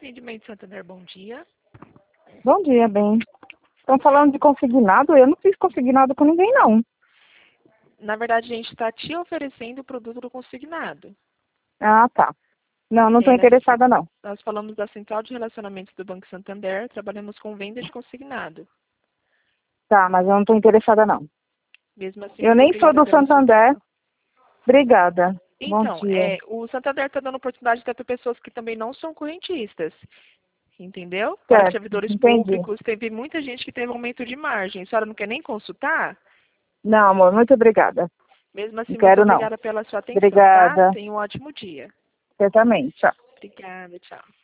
Atendimento Santander, bom dia. Bom dia, bem. Estão falando de consignado? Eu não fiz consignado com ninguém, não. Na verdade, a gente está te oferecendo o produto do consignado. Ah, tá. Não estou interessada, não. Nós falamos da Central de Relacionamentos do Banco Santander, trabalhamos com venda de consignado. Tá, mas eu não estou interessada, não. Mesmo assim, Eu muito nem sou obrigada do pela sua Santander. atenção. Obrigada. Bom Então, dia. o Santander está dando oportunidade até para pessoas que também não são correntistas. Entendeu? Para Certo, servidores entendi. públicos, teve muita gente que teve aumento de margem. A senhora não quer nem consultar? Não, amor, muito obrigada. Mesmo Não assim, muito quero, não. obrigada pela sua atenção, tá? Obrigada. Tenha um ótimo dia. Você também. Tchau. Obrigada, tchau.